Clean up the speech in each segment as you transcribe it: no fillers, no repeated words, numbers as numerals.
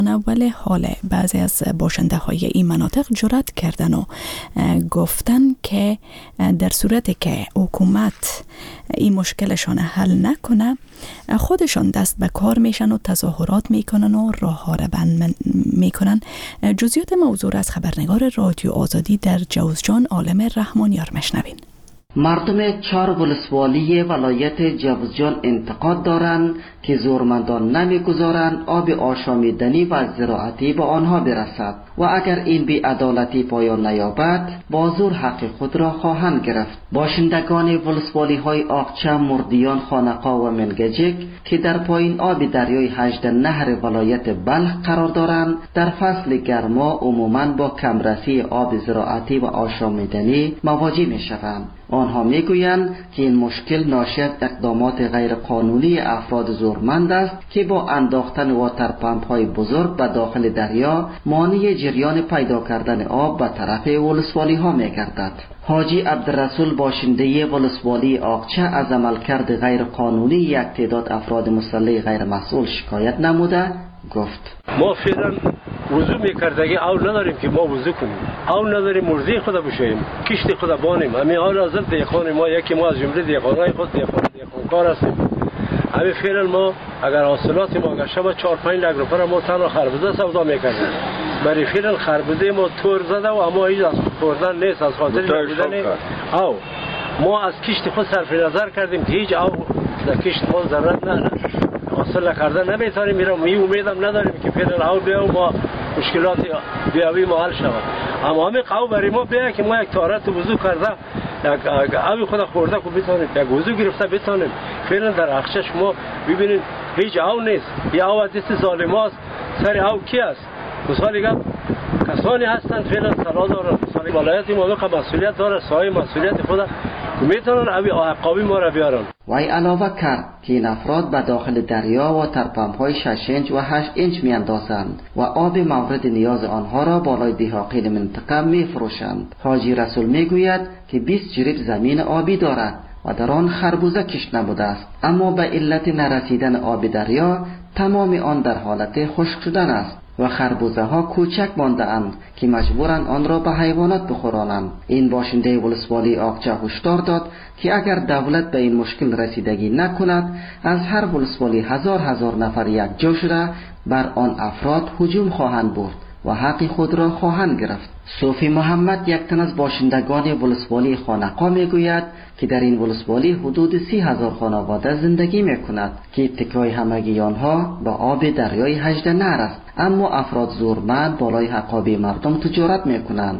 ولی حال بعضی از باشنده های این مناطق جرأت کردن و گفتن که در صورتی که حکومت این مشکلشان حل نکنه خودشان دست به کار میشن و تظاهرات میکنن و راه ها را بند میکنن. جزئیات موضوع از خبرنگار رادیو آزادی در جوزجان عالم رحمانیار مشنوین. مردم 4 ولسوالی ولایت جوزجان انتقاد دارند که زورمندان نمیگذارند آب آشامیدنی و زراعتی به آنها برسد و اگر این بی‌عدالتی پایان نیابد با زور حق خود را خواهند گرفت. باشندگان ولسوالی های آقچه، مردیان، خانقا و منگجک که در پایین آب دریای 18 نهر ولایت بلخ قرار دارند در فصل گرما عموماً با کمرسی آب زراعتی و آشامیدنی مواجه می شوند. آنها میگویند که این مشکل ناشی از اقدامات غیر قانونی افراد زورمند است که با انداختن واتر پمپ های بزرگ به داخل دریا مانع جریان پیدا کردن آب به طرف ولسوالی ها میگردد. حاجی عبدالرسول باشنده ولسوالی آقچه از عملکرد غیر قانونی یک تعداد افراد مسلح غیر مسئول شکایت نموده گفت: ما فعلا وضو میکردگی آب نداریم که ما وضو کنیم، آب نداریم مرزی خدا بشویم، کشت خدا بانیم. همین آب نازل دیخان ما یکی ما از جمله دیخانهای خود دیخانکار هستیم. همین فعلا ما اگر حاصلات ما گشته با 4-5 لک روپیه ما تنها خربزه سودا میکردیم. برای فعلا خربزه ما تور زده و اما هیچ از خوردن نیست، از خاطر بودن آب. ما از کشت خود صرف نظر کردیم که هیچ آب در کشت ما ضرورت نداره، حاصل کردن نمیتونیم. میرم امیدم نداریم که فعلا آب بیا و ما مشکلات بیاوی ما حل شود. اما همین قو برای ما بیا که ما یک تارت وضو کرده یک آب خود خورده که بتونیم یک وضو گرفته بتونیم. فعلا در اخشش شما ببینید هیچ آب نیست. یا آب دست ظالم هاست. سر آب کی است؟ مثالی کسانی هستند فعلا سلا دارن. مثالی ولایت ما که مسئولیت داره، سایه مسئولیت خود میتونن عقابی ما را بیارن. وی علاوه کرد که این افراد به داخل دریا و ترپمپ های 6 اینچ و 8 اینچ میاندازند و آب مورد نیاز آنها را بالای دهاقین منطقه میفروشند. حاجی رسول میگوید که 20 جریب زمین آبی دارد و در آن خربوزه کشت نبوده است، اما به علت نرسیدن آب دریا تمام آن در حالت خشک شدن است و خربوزه ها کوچک مانده اند که مجبورند آن را به حیوانات بخورانند. این باشنده ولسوالی آقچه هشدار داد که اگر دولت به این مشکل رسیدگی نکند از هر ولسوالی هزار نفر یک جا شده بر آن افراد هجوم خواهند برد و حق خود را خواهند گرفت. صوفی محمد یک تن از باشندگان ولسوالی خانقا میگوید که در این ولسوالی حدود 30,000 خانواده زندگی میکند که اتکای همگی آنها به آب دریای 18 نهر است، اما افراد زورمند بالای حقابی مردم تجارت میکنند.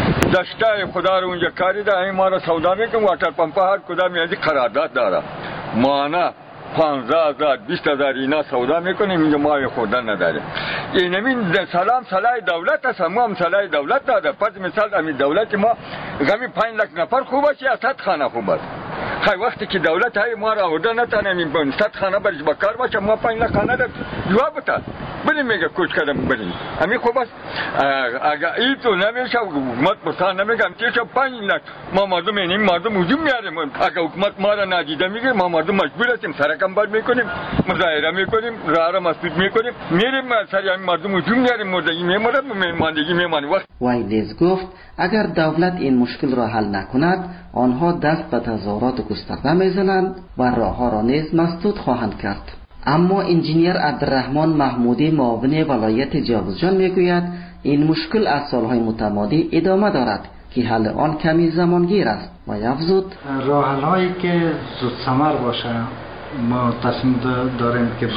دشتای خدا رو اونجا کاری ده، این ما را سودا میکنم. واتر پمپ هر کدام یعنی قرارداد داره، مانا 15,000 20,000 اینا سودا میکنیم، اینجا ما خوردن نداره. این همین سلام صلاح دولت است، ما هم صلاح دولت داده. پس مثال همین دولت ما غمی 5 لک نفر خوب است یا 100 خانه خوب است. خیلی وقتی که دولت های ما را آورده نتانه این 100 خانه برش بکار باشه، ما 5 لک خانه را جواب بده بریم میگه کوچ کردم بریم. همین خوب است. اگر این تو نمیشه حکومت بسان نمیگم چه 5 لک ما مردم اینیم مردم هجوم میاریم. اگر حکومت ما را نادیده میگیره ما مردم مجبور هستیم سرکم باد میکنیم، مظاهره میکنیم، راه را مسدود میکنیم، میریم سر همین مردم هجوم میاریم، مردگی میمونه، میماندگی میمونه. وی نیز گفت اگر دولت این مشکل را حل نکند آنها دست به تظاهرات گسترده میزنند و راهها را نیز مسدود خواهند کرد. اما انجینیر عبدالرحمن محمودی معاون ولایت جوزجان میگوید این مشکل از سالهای متمادی ادامه دارد که حل آن کمی زمانگیر است و افزود راه حل‌هایی که زود ثمر باشه ما تصمیم داریم که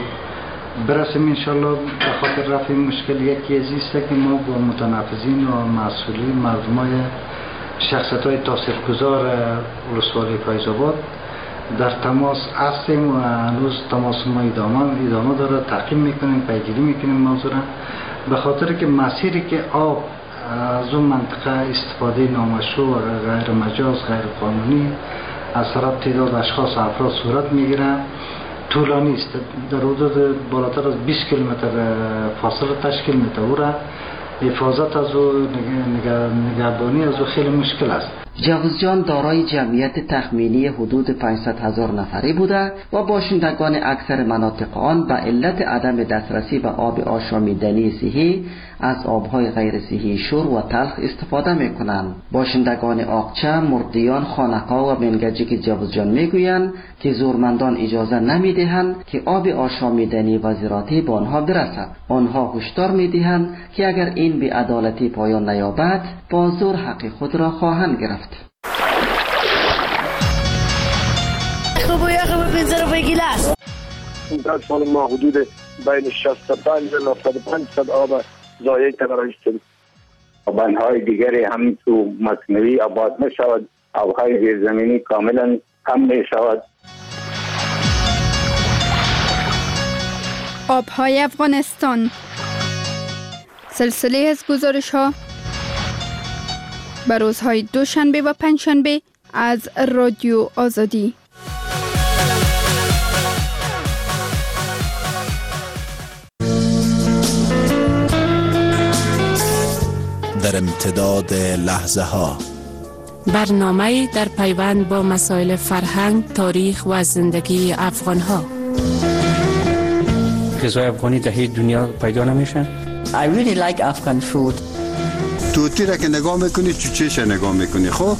برسیم انشالله. به خاطر رفع مشکل یکی از است که ما با متنفذین و مسئولین مردمای شخصیت‌های تاثیرگذار ولسوالی فیض‌آباد در تماس هستیم و هنوز تماس ما ادامه داره. تعقیب میکنیم، پیگیری میکنیم موضوع را، به خاطر که مسیری که آب از اون منطقه استفاده نامشروع و غیر مجاز غیر قانونی از طرف تعداد اشخاص افراد صورت میگیره طولانی است. در حدود بالاتر از 20 کیلومتر فاصله تشکیل میده. او را حفاظت از او نگهبانی از او خیلی مشکل است. جوزجان دارای جمعیت تخمینی حدود 500,000 نفری بوده و باشندگان اکثر مناطق آن به علت عدم دسترسی به آب آشامیدنی صحی از آبهای غیر صحی شور و تلخ استفاده میکنند. باشندگان آقچه، مردیان، خانقا و منگجیک جوزجان میگویند که زورمندان اجازه نمیدهند که آب آشامیدنی و زراعتی به آنها برسد. آنها هشدار میدهند که اگر این بی‌عدالتی پایان نیابد با زور حق خود را خواهند گرفت. در سال ما حدود بین 65 و 95% آب ضایع کردیم. بندهای دیگری هم تو مصنوعی آباد می شود، آبهای زیرزمینی کاملا کم می شود. آبهای افغانستان، سلسله از گزارش ها بر روزهای دوشنبه و پنجشنبه از رادیو آزادی. در امتداد لحظه ها، برنامه در پیوند با مسائل فرهنگ، تاریخ و زندگی افغان ها. غذای افغانی در هیچ دنیا پیدا نمیشن. I really like Afghan food. توتی را که نگاه میکنی چوچهش نگاه میکنی. خب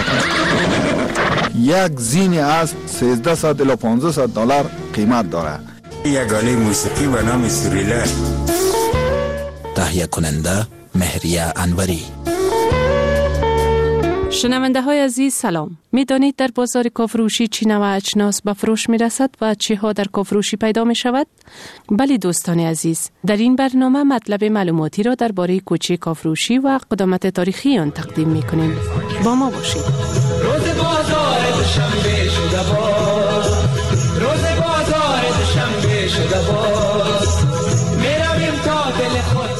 یک زین اسب 1300 الی 1500 دلار قیمت داره. یک آله موسیقی به نام سوریلا. تهیه کننده مهریه انوری. شنونده های عزیز سلام. می دانید در بازار کافروشی چی نوع اجناس به فروش می رسد و چی ها در کافروشی پیدا می شود؟ بله دوستان عزیز، در این برنامه مطلب معلوماتی را درباره کوچه کافروشی و قدامت تاریخی آن تقدیم می کنیم. با ما باشید. روز بازار دوشنبه شده باز، روز بازار دوشنبه شده باز، میرویم تا دل خود.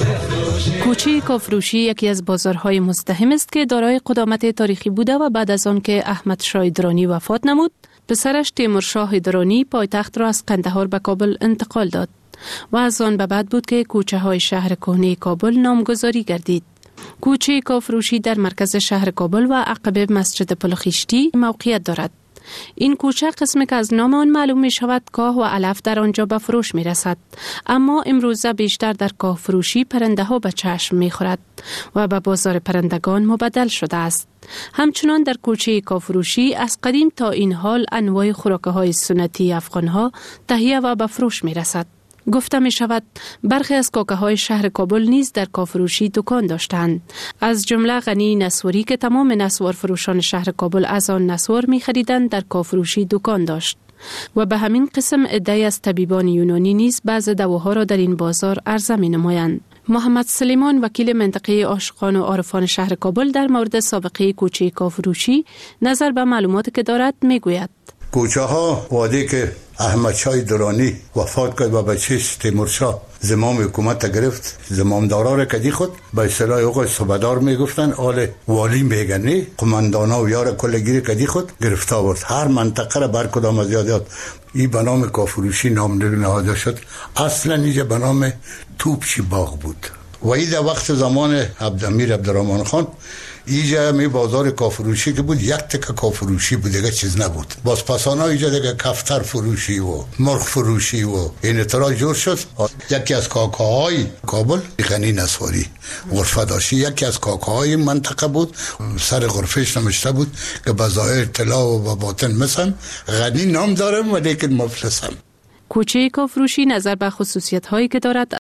کوچه کافروشی یکی از بازارهای مزدحم است که دارای قدامت تاریخی بوده و بعد از آن که احمد شاه درانی وفات نمود، پسرش تیمورشاه درانی پایتخت را از قندهار به کابل انتقال داد و از آن به بعد بود که کوچه های شهر کهنه کابل نامگذاری گردید. کوچه کافروشی در مرکز شهر کابل و عقب مسجد پل خیشتی موقعیت دارد. این کوچه قسمی که از نام آن معلوم می شود کاه و علف در آنجا به فروش می رسد، اما امروزه بیشتر در کاه فروشی پرنده ها به چشم می خورد و به بازار پرندگان مبدل شده است. همچنان در کوچه کاه فروشی از قدیم تا این حال انواع خوراکه های سنتی افغان ها تهیه و به فروش می رسد. گفته می شود برخی از کاکه های شهر کابل نیز در کافروشی دکان داشتند، از جمله غنی نسواری که تمام نسوار فروشان شهر کابل از آن نسوار می خریدند در کافروشی دکان داشت و به همین قسم عده‌ای از طبیبان یونانی نیز بعض دواها را در این بازار عرضه می نمایند. محمد سلیمان وکیل منطقه عاشقان و عارفان شهر کابل در مورد سابقه کوچه کافروشی نظر به معلوماتی که دارد می گوید. کوچه ها وادی که احمد شاه درانی وفات کرد و بچه‌ش تیمورشاه زمام حکومت گرفت، زمامدارا را کدی خود به اصطلاح اوقات صوبدار میگفتن، آل والی میگنی، قماندانا و یار کلگیری کدی خود گرفته بود. هر منطقه را بر کدام از یادات این به نام کافروشی نام نهاده شد. اصلا اینجا به نام توپچی باغ بود و این در وقت زمان امیر عبدالرحمن خان اینجا می بازار کافروشی که بود، یک تکه کافروشی بود، دیگه چیز نبود. باز پسانا اینجا دیگه کفتر فروشی و مرغ فروشی و این اطلاع جور شد. یکی از کاکاهای کابل غنی نسواری غرفه داشتی، یکی از کاکاهای منطقه بود، سر غرفهش نمشته بود که بظاهر طلا و باطن مثلا غنی نام دارم و لیکن مفلسم. کوچه کافروشی نظر به خصوصیت هایی که دارد